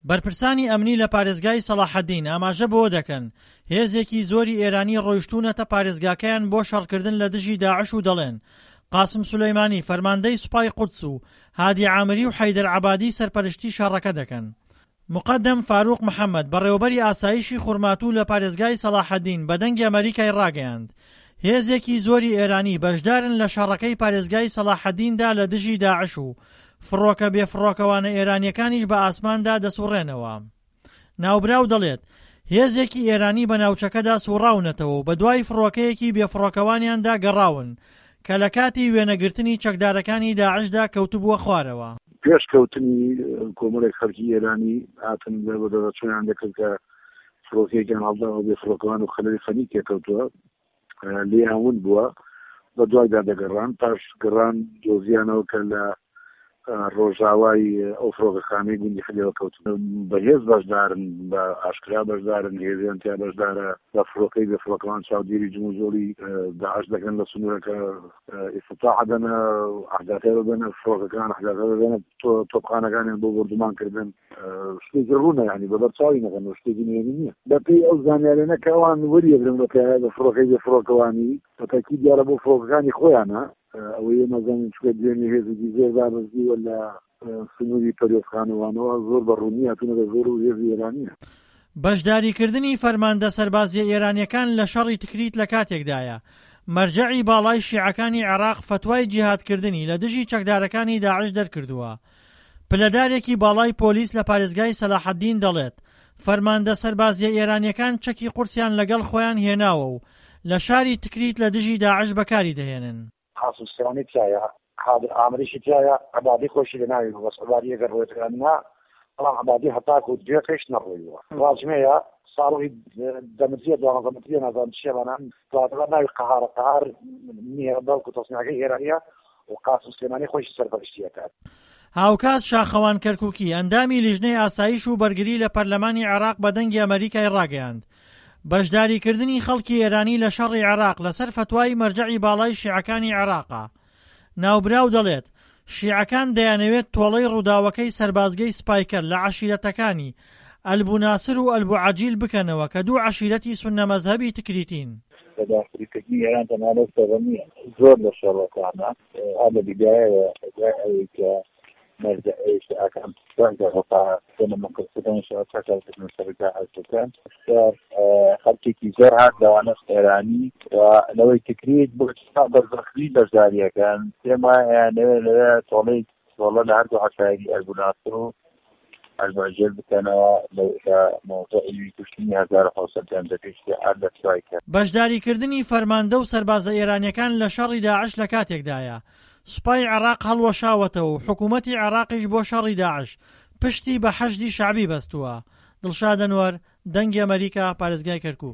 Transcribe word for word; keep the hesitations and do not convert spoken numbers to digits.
بەرپرسانی ئەمنی لە پارێزگای سەلاحەدین ئاماژە بۆ دەکەن هێزێکی زۆری ئێرانی ڕۆیشتوونەتە پارێزگاکەیان بۆ شەڕکردن لە دژی داعش و دەڵێن قاسم سولەیمانی فەرماندەی سوپای قودس و هادی عامری و حەیدەر عەبادی سەرپەرشتی شەڕەکە دەکەن. مقدم فاروق محەممەد بەڕێوەبەری ئاسایشی خورماتوو لە پارێزگای سەلاحەدین بە دەنگی ئەمریکای ڕاگەیاند هێزێکی زۆری ئێرانی بەشدارن لە شەڕەکەی پارێزگای سەلاحەدیندا لە دژی داعش و فڕۆکە بێفڕۆکەوانە ئێرانیەکانیش بە ئاسماندا دەسوڕێنەوە. ناوبراو دەڵێت هێزێکی ئێرانی بە ناوچەکەدا سوڕاونەتەوە و بە دوای فڕۆکەیەکی بێفڕۆکەوانیاندا گەڕاون کە لە کاتی وێنەگرتنی چەکدارەکانی داعشدا کەوتبووە خوارەوە. پێش کەوتنی کۆمەڵێک خەڵکی ئێرانی هاتن بە دەرەچوویان دەکرد کە فڕۆکەیەکیان هەڵداوە بێفڕۆکەوان و خەلەری خەنی تێکەوتووە لێ هەون بووە بە دوایدا دەگەڕان پاش گەڕان دۆزیانەوە کە لە ڕۆژاوای ئەو فڕۆکەخانەی گوندی خەلەوە کەوتن بەهێز بەشدارن بە ئاشکرا بەشدارن هێزیان تیا بەشدارە بە فڕۆکەی بێفڕۆکەوان چاودێری جموزۆری داعش دەکەن لە سنوورەکە ئیفتتاح دەنە ئەحداثیان دەنە فڕۆکەکان ئەحداثیان دەنە تۆپخانەکانیان بۆ بردومانکردن شتێکی ڕوونە یعنی بەبەرچاوی نەکەن شتێکی نوێنی نییە بەپێی ئەو زانیاریانە کە ئەوان وەریەگرن بە فڕۆکەی بێفڕۆکەوانی بە تاکید دیارە بۆ فڕۆکەکانی خۆیانە ئەوەیە نەزانین چکە دوێنێ هێزێکی زێر دابەزی وە لە سنووری پەرۆزخانەوانەوە زۆر بەڕوونی هاتوونە بە زۆر و هێزی ئێرانیە. بەشداریکردنی فەرماندە سەربازیە ئێرانیەکان لە شەڕی تکریت لە کاتێکدایە مەرجەعی باڵای شیعەکانی عێراق فتوای جیهادکردنی لە دژی چەکدارەکانی داعش دەرکردووە. پلەدارێکی باڵای پۆلیس لە پارێزگای سەلاحەدین دەڵێت فەرماندە سەربازیە ئێرانیەکان چەکی قورسیان لەگەڵ خۆیان هێناوە و لە شاری تکریت لە دژی داعش بەکاری دەهێنن. خاصوسیانی تایە حاضر ئامریشی تایە عەبادی خۆشی لە ناوی بەسەڵاری ئەگەر ڕۆیتەکاننا بەڵام عەبادی هەتاکو دوێ قەیش نەڕۆیوە واجمەیە ساڵی دەمەزیە دوانزەمەتریە نازانم چێوانان دواتەوە ناوی قەهارە قەهار نییە بەڵکو تەسمیعەکەی ئێرانیە و قاسم سلێمانی خۆشی سەرپەرشتیەکات. هاوکات شاخەوان کەرکووکی ئەندامی لیژنەی ئاسایش و بەرگری لە پەرلەمانی عێراق بە دەنگی ئەمریکای ڕاگەیاند بەشداریکردنی خەڵکی ئێرانی لە شەڕی عێراق لەسەر فتوای مەرجەعی باڵای شیعەکانی عێراقا. ناوبراو دەڵێت شیعەکان دەیانەوێت تۆڵەی ڕووداوەکەی سەربازگەی سپایکەر لە عەشیرەتەکانی ئەلبووناسر و ئەلبوعەجیل بکەنەوە کە دوو عەشیرەتی سوننە مەزهەبی تکریتین. بەداخلیکردنی ئێران تەنانەت سەبەمیە زۆر لە شەڕەکانە هەڵە بیدایەوە ئەوەی کە مەرجەعی شیعەکان هەڵقا مەکردن شەڕەکان سەرەتا هەستەکان خەڵکێکی زۆر هات لەوانە ئێرانی و لەوەی تکریت بۆ بەرزەختی بەشداریەکان پێما یانەوێ لەوێ تۆڵەی تۆڵە لە هەردوو عەشایری ئەلبووناسر و ئەلبوعەجیل بکەنەوە مۆزوعی کوشتنی هەزار و حەوت سەد دەمزەکەشتی ئەر لە سوای کرد. بەشداریکردنی فەرماندە و سەربازە ئێرانیەکان لە شەڕی داعش لە کاتێکدایە سوپای عێراق هەڵوەشاوەتەوە و حکوومەتی عێراقیش بۆ شەڕی داعش پشتی بە حەشدی شەعبی بەستووە. دڵشاد ئەنوەر، دەنگی ئەمریکا، پارێزگای کەرکووک.